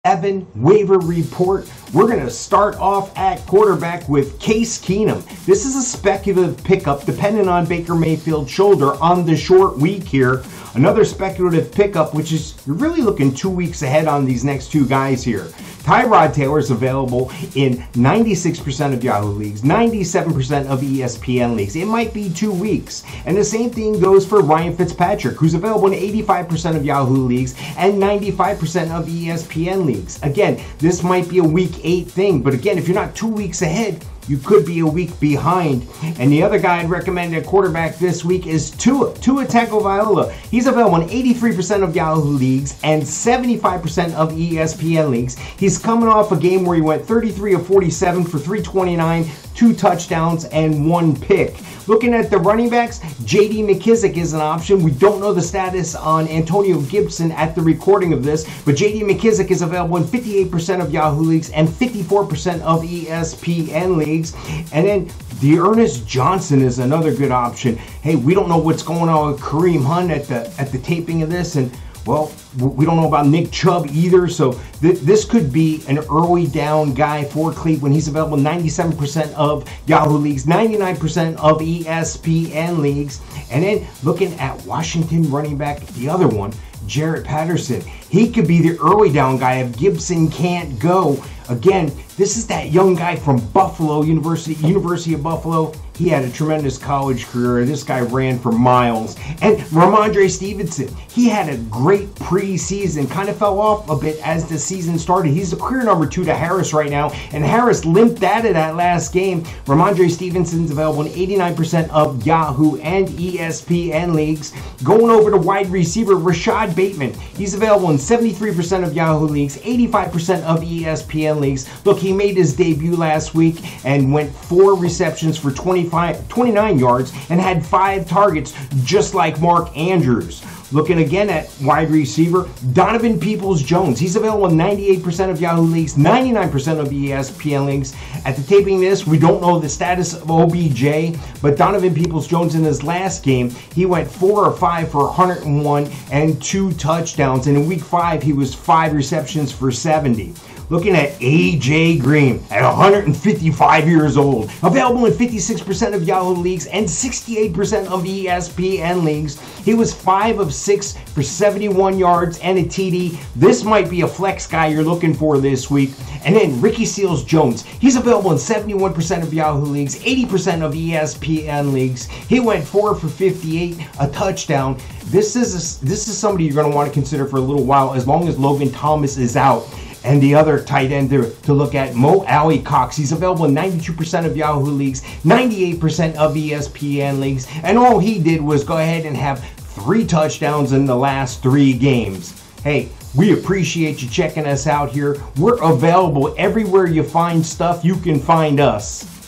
Evan waiver report. We're going to start off at quarterback with Case Keenum. This is a speculative pickup depending on Baker Mayfield's shoulder on the short week here. Another speculative pickup, which is you're really looking 2 weeks ahead on these next two guys here. Tyrod Taylor is available in 96% of Yahoo leagues, 97% of ESPN leagues. It might be 2 weeks. And the same thing goes for Ryan Fitzpatrick, who's available in 85% of Yahoo leagues and 95% of ESPN leagues. Again, this might be a week 8 thing, but again, if you're not 2 weeks ahead, you could be a week behind. And the other guy I'd recommend at quarterback this week is Tua Tagovailoa. He's available in 83% of Yahoo leagues and 75% of ESPN leagues. He's coming off a game where he went 33 of 47 for 329, 2 touchdowns, and 1 pick. Looking at the running backs, J.D. McKissic is an option. We don't know the status on Antonio Gibson at the recording of this, but J.D. McKissic is available in 58% of Yahoo leagues and 54% of ESPN leagues. And then D'Ernest Johnson is another good option. Hey, we don't know what's going on with Kareem Hunt at the taping of this, and well, we don't know about Nick Chubb either, so this could be an early down guy for Cleveland. He's available in 97% of Yahoo leagues, 99% of ESPN leagues. And then looking at Washington running back, the other one, Jarrett Patterson. He could be the early down guy if Gibson can't go. Again, this is that young guy from Buffalo, University of Buffalo. He had a tremendous college career. This guy ran for miles. And Ramondre Stevenson, he had a great preseason, kind of fell off a bit as the season started. He's the clear number 2 to Harris right now, and Harris limped out of that last game. Ramondre Stevenson's available in 89% of Yahoo and ESPN leagues. Going over to wide receiver, Rashad Bateman. He's available in 73% of Yahoo leagues, 85% of ESPN leagues. Look, he made his debut last week and went 4 receptions for 29 yards and had 5 targets, just like Mark Andrews. Looking again at wide receiver, Donovan Peoples-Jones. He's available in 98% of Yahoo leagues, 99% of ESPN leagues. At the taping this, we don't know the status of OBJ, but Donovan Peoples-Jones in his last game, he went 4 or 5 for 101 and 2 touchdowns. And in week 5, he was 5 receptions for 70. Looking at A.J. Green at 155 years old, available in 56% of Yahoo leagues and 68% of ESPN leagues. He was 5 of 6 for 71 yards and a TD. This might be a flex guy you're looking for this week. And then Ricky Seals-Jones. He's available in 71% of Yahoo leagues, 80% of ESPN leagues. He went 4 for 58, a touchdown. This is somebody you're going to want to consider for a little while as long as Logan Thomas is out. And the other tight end to look at, Mo Alley-Cox. He's available in 92% of Yahoo leagues, 98% of ESPN leagues. And all he did was go ahead and have 3 touchdowns in the last 3 games. Hey, we appreciate you checking us out here. We're available everywhere you find stuff. You can find us.